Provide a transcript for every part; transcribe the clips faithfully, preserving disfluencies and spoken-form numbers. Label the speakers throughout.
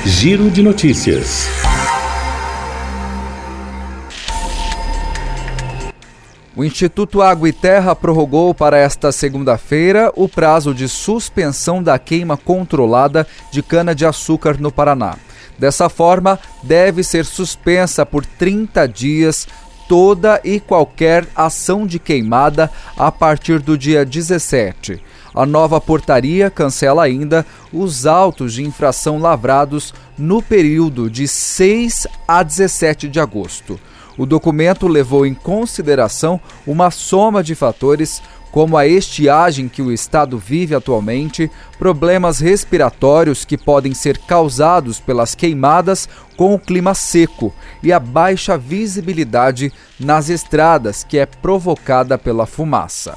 Speaker 1: Giro de Notícias.
Speaker 2: O Instituto Água e Terra prorrogou para esta segunda-feira o prazo de suspensão da queima controlada de cana-de-açúcar no Paraná. Dessa forma, deve ser suspensa por trinta dias toda e qualquer ação de queimada a partir do dia dezessete. A nova portaria cancela ainda os autos de infração lavrados no período de seis a dezessete de agosto. O documento levou em consideração uma soma de fatores, como a estiagem que o estado vive atualmente, problemas respiratórios que podem ser causados pelas queimadas com o clima seco e a baixa visibilidade nas estradas, que é provocada pela fumaça.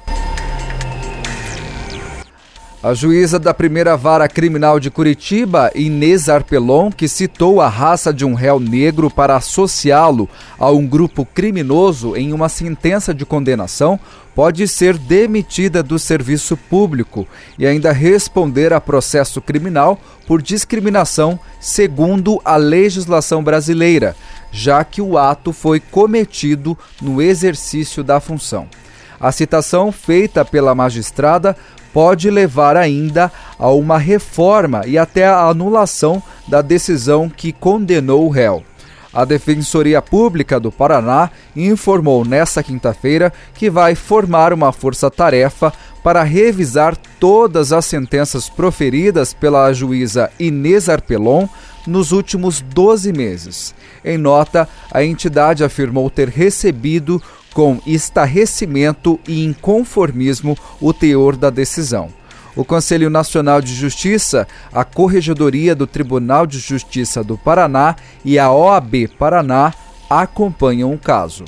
Speaker 2: A juíza da primeira vara criminal de Curitiba, Inês Arpelon, que citou a raça de um réu negro para associá-lo a um grupo criminoso em uma sentença de condenação, pode ser demitida do serviço público e ainda responder a processo criminal por discriminação segundo a legislação brasileira, já que o ato foi cometido no exercício da função. A citação feita pela magistrada pode levar ainda a uma reforma e até a anulação da decisão que condenou o réu. A Defensoria Pública do Paraná informou nesta quinta-feira que vai formar uma força-tarefa para revisar todas as sentenças proferidas pela juíza Inês Arpelon nos últimos doze meses. Em nota, a entidade afirmou ter recebido com estarrecimento e inconformismo o teor da decisão. O Conselho Nacional de Justiça, a Corregedoria do Tribunal de Justiça do Paraná e a O A B Paraná acompanham o caso.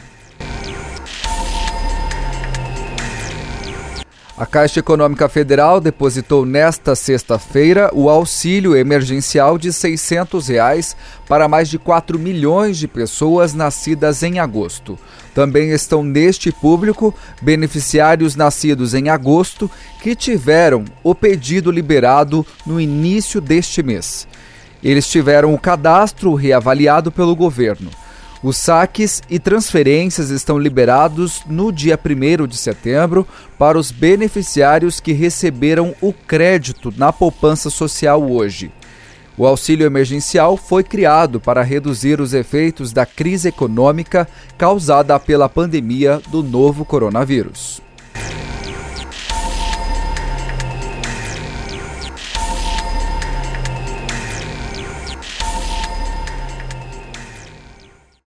Speaker 2: A Caixa Econômica Federal depositou nesta sexta-feira o auxílio emergencial de seiscentos reais para mais de quatro milhões de pessoas nascidas em agosto. Também estão neste público beneficiários nascidos em agosto que tiveram o pedido liberado no início deste mês. Eles tiveram o cadastro reavaliado pelo governo. Os saques e transferências estão liberados no dia primeiro de setembro para os beneficiários que receberam o crédito na poupança social hoje. O auxílio emergencial foi criado para reduzir os efeitos da crise econômica causada pela pandemia do novo coronavírus.